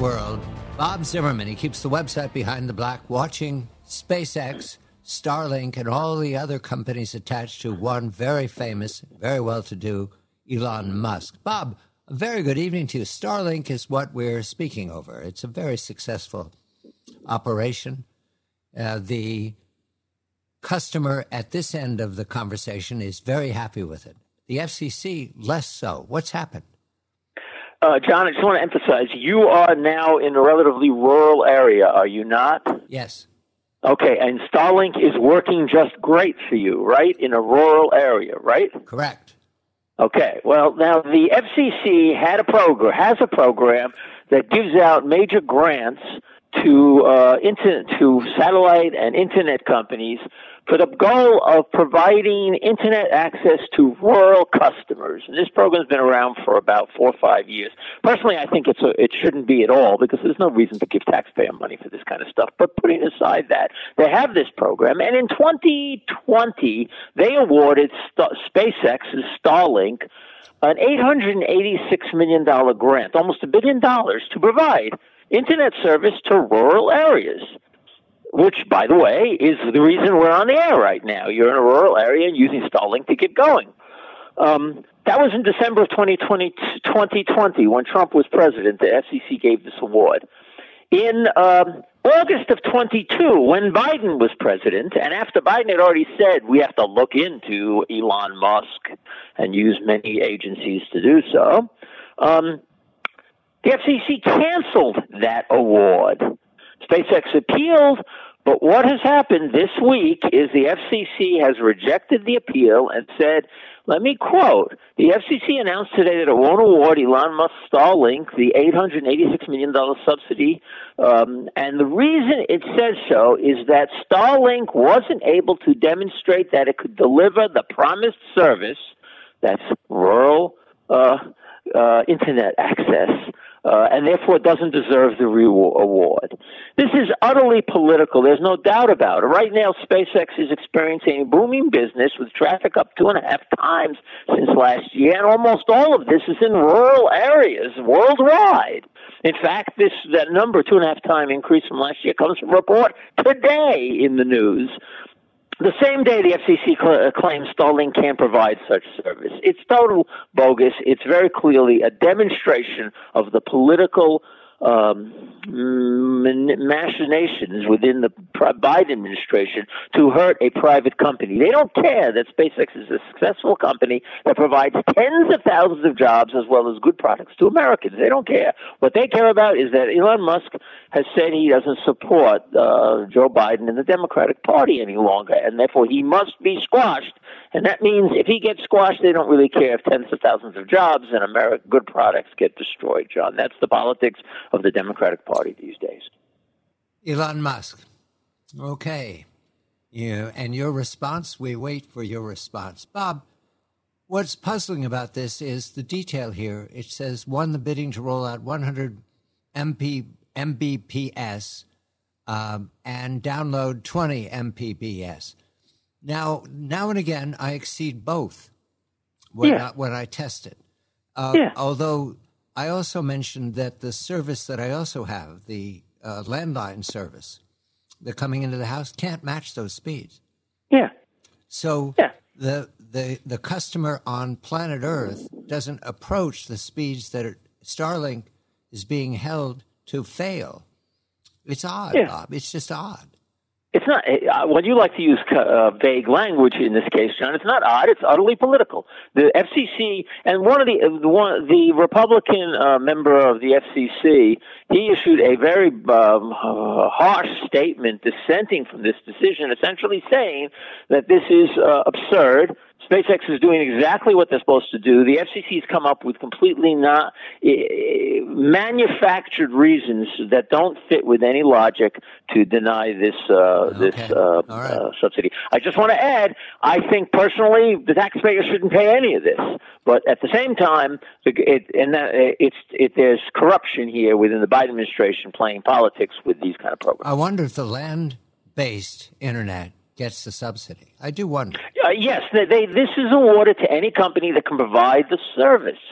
world. Bob Zimmerman, he keeps the website Behind the Black, watching SpaceX, Starlink, and all the other companies attached to one very famous, very well-to-do Elon Musk. Bob, a very good evening to you. Starlink is what we're speaking over. It's a very successful operation. The customer at this end of the conversation is very happy with it. The FCC, less so. What's happened? John, I just want to emphasize, you are now in a relatively rural area, are you not? Yes. Okay, and Starlink is working just great for you, right? In a rural area, right? Correct. Okay, well, now the FCC has a program that gives out major grants to satellite and internet companies for the goal of providing internet access to rural customers. And this program's been around for about 4 or 5 years. Personally, I think it shouldn't be at all because there's no reason to give taxpayer money for this kind of stuff. But putting aside that, they have this program. And in 2020, they awarded SpaceX's Starlink an $886 million grant, almost $1 billion, to provide internet service to rural areas, which, by the way, is the reason we're on the air right now. You're in a rural area and using Starlink to get going. That was in December of 2020 when Trump was president. The FCC gave this award. In August of 22, when Biden was president, and after Biden had already said we have to look into Elon Musk and use many agencies to do so, the FCC canceled that award. SpaceX appealed, but what has happened this week is the FCC has rejected the appeal and said, let me quote, the FCC announced today that it won't award Elon Musk Starlink the $886 million subsidy, and the reason it says so is that Starlink wasn't able to demonstrate that it could deliver the promised service, that's rural internet access, and therefore doesn't deserve the award. This is utterly political. There's no doubt about it. Right now, SpaceX is experiencing a booming business with traffic up 2.5 times since last year, and almost all of this is in rural areas worldwide. In fact, that number, 2.5 time increase from last year, comes from a report today in the news. The same day the FCC claims Starlink can't provide such service. It's total bogus. It's very clearly a demonstration of the political machinations within the Biden administration to hurt a private company. They don't care that SpaceX is a successful company that provides tens of thousands of jobs as well as good products to Americans. They don't care. What they care about is that Elon Musk has said he doesn't support Joe Biden and the Democratic Party any longer, and therefore he must be squashed. And that means if he gets squashed, they don't really care if tens of thousands of jobs and good products get destroyed, John. That's the politics of the Democratic Party these days. Elon Musk. Okay. And your response? We wait for your response. Bob, what's puzzling about this is the detail here. It says, won the bidding to roll out 100 Mbps and download 20 Mbps. Now and again, I exceed both when I test it. Although I also mentioned that the service that I also have, the landline service, the coming into the house, can't match those speeds. Yeah. So the customer on planet Earth doesn't approach the speeds that Starlink is being held to fail. It's odd, Bob. It's just odd. It's not. When you like to use vague language in this case, John, it's not odd. It's utterly political. The FCC and the Republican member of the FCC, he issued a very harsh statement dissenting from this decision, essentially saying that this is absurd. SpaceX is doing exactly what they're supposed to do. The FCC has come up with completely not manufactured reasons that don't fit with any logic to deny this subsidy. I just want to add, I think personally the taxpayer shouldn't pay any of this, but at the same time, there's corruption here within the Biden administration playing politics with these kind of programs. I wonder if the land-based internet gets the subsidy. I do wonder. Yes, this is awarded to any company that can provide the service.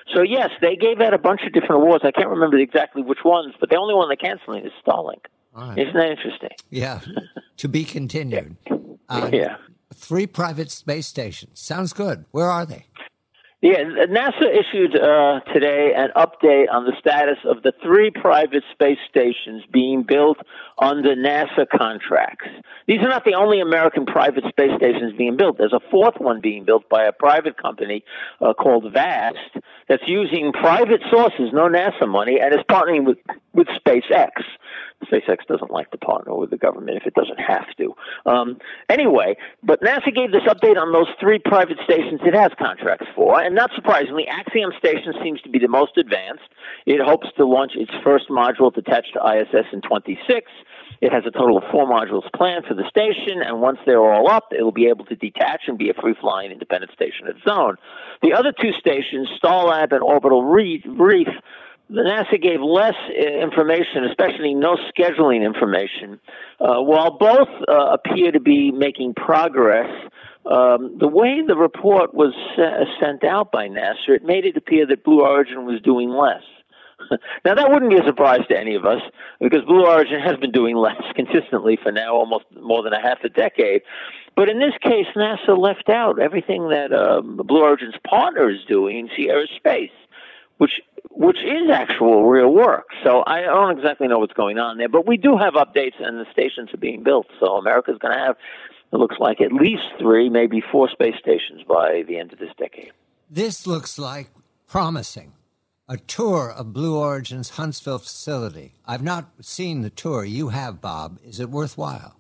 So yes, they gave out a bunch of different awards. I can't remember exactly which ones, but the only one they're canceling is Starlink. Right. Isn't that interesting? Yeah. To be continued. Yeah. 3 private space stations. Sounds good. Where are they? Yeah, NASA issued today an update on the status of the 3 private space stations being built under NASA contracts. These are not the only American private space stations being built. There's a 4th one being built by a private company called VAST that's using private sources, no NASA money, and is partnering with SpaceX. SpaceX doesn't like to partner with the government if it doesn't have to. Anyway, but NASA gave this update on those 3 private stations it has contracts for, and not surprisingly, Axiom Station seems to be the most advanced. It hopes to launch its first module attached to ISS in 26. It has a total of 4 modules planned for the station, and once they're all up, it will be able to detach and be a free-flying independent station of its own. The other 2 stations, Starlab and Orbital Reef, the NASA gave less information, especially no scheduling information. While both appear to be making progress, the way the report was sent out by NASA, it made it appear that Blue Origin was doing less. Now, that wouldn't be a surprise to any of us, because Blue Origin has been doing less consistently for now almost more than a half a decade. But in this case, NASA left out everything that Blue Origin's partner is doing in Sierra Space, which is actual real work. So I don't exactly know what's going on there, but we do have updates, and the stations are being built. So America's going to have, it looks like, at least 3, maybe 4 space stations by the end of this decade. This looks like promising. A tour of Blue Origin's Huntsville facility. I've not seen the tour. You have, Bob. Is it worthwhile?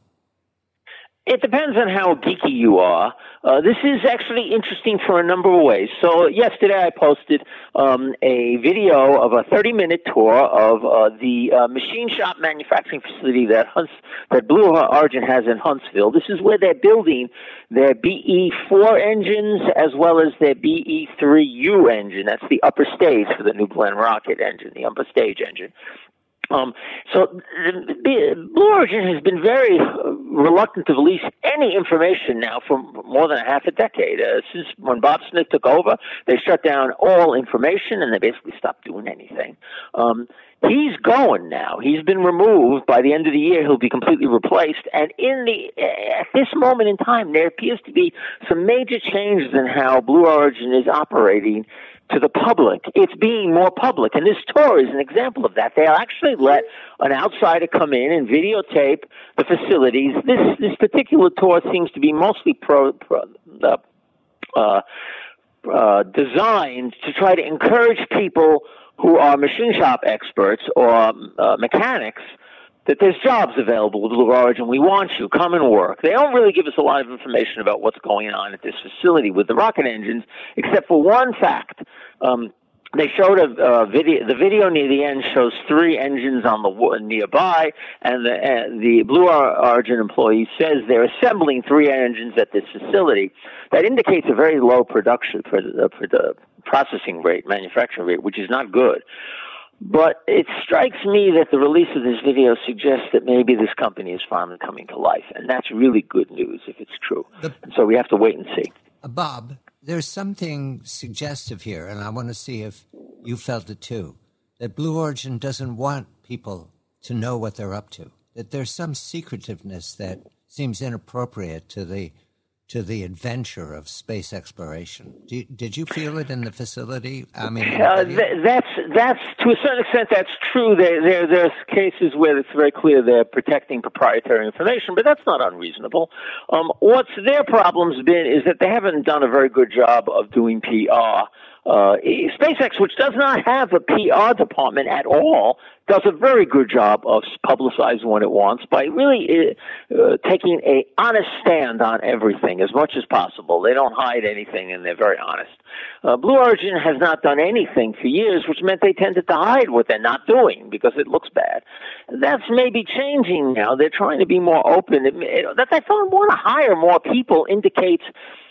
It depends on how geeky you are. This is actually interesting for a number of ways. So yesterday I posted a video of a 30-minute tour of the machine shop manufacturing facility that Blue Origin has in Huntsville. This is where they're building their BE-4 engines as well as their BE-3U engine. That's the upper stage for the New Glenn rocket engine, the upper stage engine. So Blue Origin has been very reluctant to release any information now for more than a half a decade. Since when Bob Smith took over, they shut down all information and they basically stopped doing anything. He's going now. He's been removed. By the end of the year, he'll be completely replaced. And at this moment in time, there appears to be some major changes in how Blue Origin is operating to the public. It's being more public, and this tour is an example of that. They'll actually let an outsider come in and videotape the facilities. This particular tour seems to be mostly designed to try to encourage people who are machine shop experts or mechanics that there's jobs available with Blue Origin. We want you. Come and work. They don't really give us a lot of information about what's going on at this facility with the rocket engines, except for one fact. They showed a video. The video near the end shows 3 engines on the nearby, and the Blue Origin employee says they're assembling 3 engines at this facility. That indicates a very low production for the processing rate, manufacturing rate, which is not good. But it strikes me that the release of this video suggests that maybe this company is finally coming to life, and that's really good news if it's true. So we have to wait and see. Bob, there's something suggestive here, and I want to see if you felt it too, that Blue Origin doesn't want people to know what they're up to, that there's some secretiveness that seems inappropriate to the adventure of space exploration. Did you feel it in the facility? I mean, that's to a certain extent that's true. There's cases where it's very clear they're protecting proprietary information, but that's not unreasonable. What's their problem's been is that they haven't done a very good job of doing PR. SpaceX, which does not have a PR department at all, does a very good job of publicizing what it wants by really taking an honest stand on everything as much as possible. They don't hide anything, and they're very honest. Blue Origin has not done anything for years, which meant they tended to hide what they're not doing because it looks bad. That's maybe changing now. They're trying to be more open. That they don't want to hire more people indicates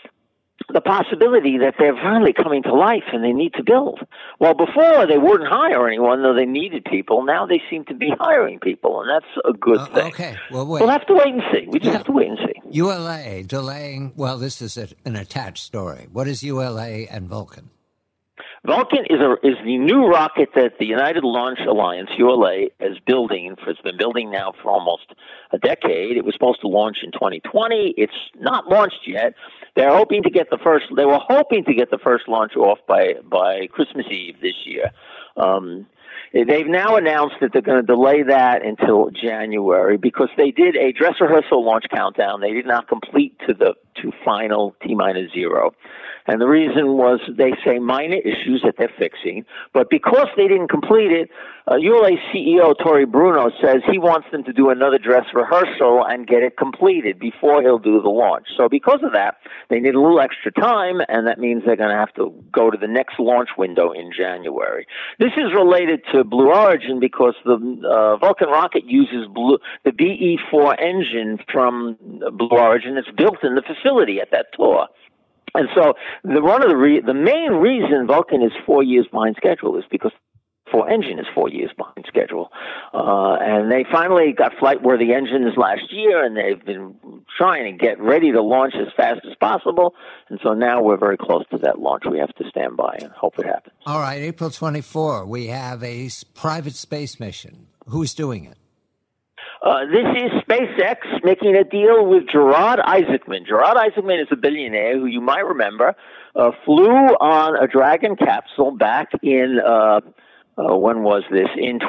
the possibility that they're finally coming to life and they need to build. Well, before they wouldn't hire anyone, though they needed people. Now they seem to be hiring people, and that's a good thing. Okay, well, wait. We'll have to wait and see. We just have to wait and see. ULA delaying, well, this is an attached story. What is ULA and Vulcan? Vulcan is the new rocket that the United Launch Alliance, ULA, is building. It's been building now for almost a decade. It was supposed to launch in 2020. It's not launched yet. They were hoping to get the first launch off by Christmas Eve this year. They've now announced that they're going to delay that until January because they did a dress rehearsal launch countdown. They did not complete to final T-minus 0. And the reason was, they say, minor issues that they're fixing. But because they didn't complete it, ULA CEO Tory Bruno says he wants them to do another dress rehearsal and get it completed before he'll do the launch. So because of that, they need a little extra time, and that means they're going to have to go to the next launch window in January. This is related to Blue Origin because the Vulcan rocket uses the BE-4 engine from Blue Origin that's built in the facility at that tour. And so the main reason Vulcan is 4 years behind schedule is because the engine is 4 years behind schedule. And they finally got flight-worthy engines last year, and they've been trying to get ready to launch as fast as possible. And so now we're very close to that launch. We have to stand by and hope it happens. All right, April 24, we have a private space mission. Who's doing it? This is SpaceX making a deal with Gerard Isaacman. Gerard Isaacman is a billionaire who you might remember flew on a Dragon capsule back in when was this? In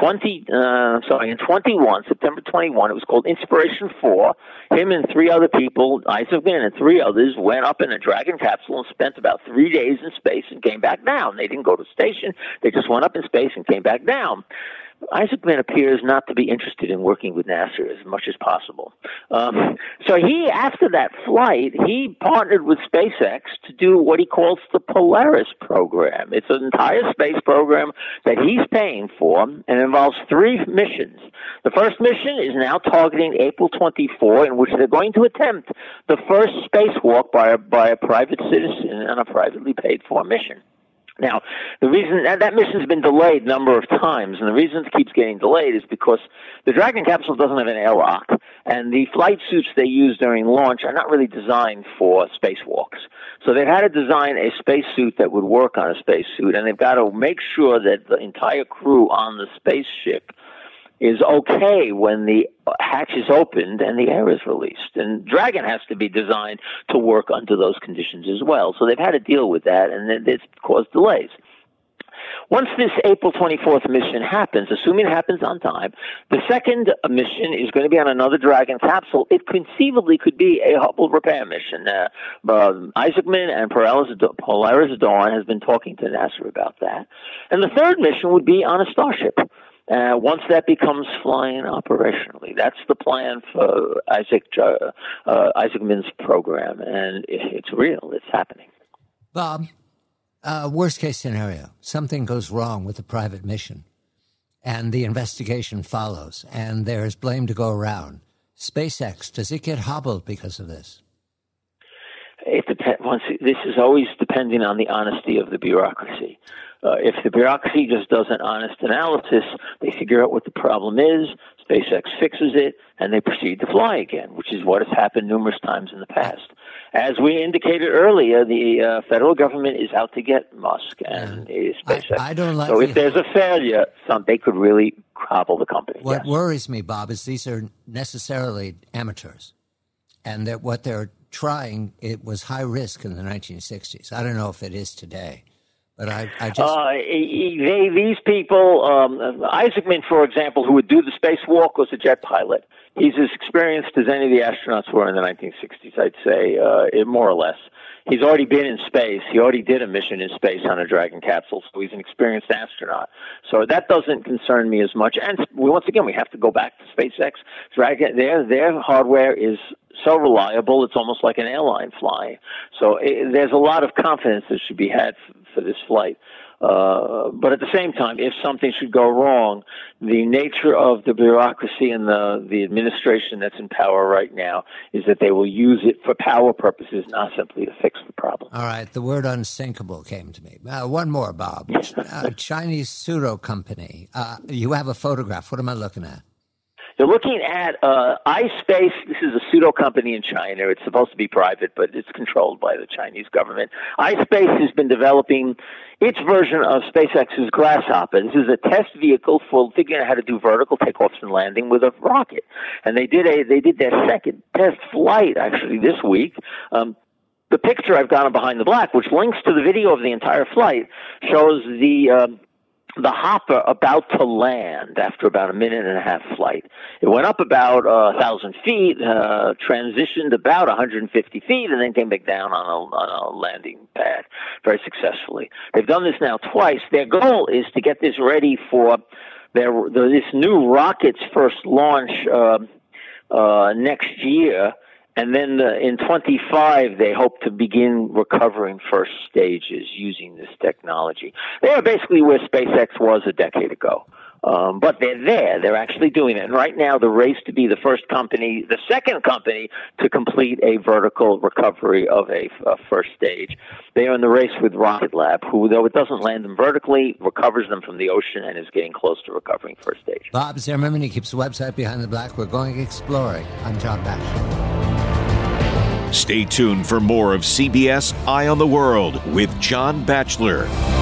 21, September 21. It was called Inspiration 4. Him and three other people, Isaacman and three others, went up in a Dragon capsule and spent about 3 days in space and came back down. They didn't go to the station. They just went up in space and came back down. Isaacman appears not to be interested in working with NASA as much as possible. So after that flight, he partnered with SpaceX to do what he calls the Polaris program. It's an entire space program that he's paying for, and it involves 3 missions. The first mission is now targeting April 24, in which they're going to attempt the first spacewalk by a private citizen on a privately paid for mission. Now, the reason that mission's been delayed a number of times, and the reason it keeps getting delayed is because the Dragon capsule doesn't have an airlock, and the flight suits they use during launch are not really designed for spacewalks. So they've had to design a spacesuit that would work on a spacesuit, and they've got to make sure that the entire crew on the spaceship is okay when the hatch is opened and the air is released. And Dragon has to be designed to work under those conditions as well. So they've had to deal with that, and it's caused delays. Once this April 24th mission happens, assuming it happens on time, the second mission is going to be on another Dragon capsule. It conceivably could be a Hubble repair mission. Isaacman and Polaris Dawn has been talking to NASA about that. And the third mission would be on a Starship. Once that becomes flying operationally, that's the plan for Isaacman's program, and it's real. It's happening. Bob, worst case scenario, something goes wrong with the private mission, and the investigation follows, and there's blame to go around. SpaceX, does it get hobbled because of this? It depends. This is always depending on the honesty of the bureaucracy. If the bureaucracy just does an honest analysis, they figure out what the problem is, SpaceX fixes it, and they proceed to fly again, which is what has happened numerous times in the past. As we indicated earlier, the federal government is out to get Musk and SpaceX. I don't like so if there's a failure, they could really hobble the company. What worries me, Bob, is these are necessarily amateurs, and that what they're trying, it was high risk in the 1960s. I don't know if it is today. But I just... these people, Isaacman, for example, who would do the spacewalk, was a jet pilot. He's as experienced as any of the astronauts were in the 1960s, I'd say, more or less. He's already been in space. He already did a mission in space on a Dragon capsule, so he's an experienced astronaut. So that doesn't concern me as much. And once again, we have to go back to SpaceX. Dragon, their hardware is so reliable, it's almost like an airline flying. So there's a lot of confidence that should be had for this flight. But at the same time, if something should go wrong, the nature of the bureaucracy and the administration that's in power right now is that they will use it for power purposes, not simply to fix the problem. All right. The word unsinkable came to me. One more, Bob. Chinese pseudo company. You have a photograph. What am I looking at? They're looking at iSpace. This is a pseudo company in China. It's supposed to be private, but it's controlled by the Chinese government. iSpace has been developing its version of SpaceX's Grasshopper. This is a test vehicle for figuring out how to do vertical takeoffs and landing with a rocket. And they did their second test flight actually this week. The picture I've got on Behind the Black, which links to the video of the entire flight, shows the hopper about to land after about a minute and a half flight. It went up about 1,000 feet, transitioned about 150 feet, and then came back down on a landing pad very successfully. They've done this now twice. Their goal is to get this ready for this new rocket's first launch next year. And then in 25, they hope to begin recovering first stages using this technology. They are basically where SpaceX was a decade ago. But they're there. They're actually doing it. And right now, the race to be the second company to complete a vertical recovery of a first stage. They are in the race with Rocket Lab, who, though it doesn't land them vertically, recovers them from the ocean and is getting close to recovering first stage. Bob Zimmerman, he keeps the website Behind the Black. We're going exploring. I'm John Batchelor. Stay tuned for more of CBS Eye on the World with John Batchelor.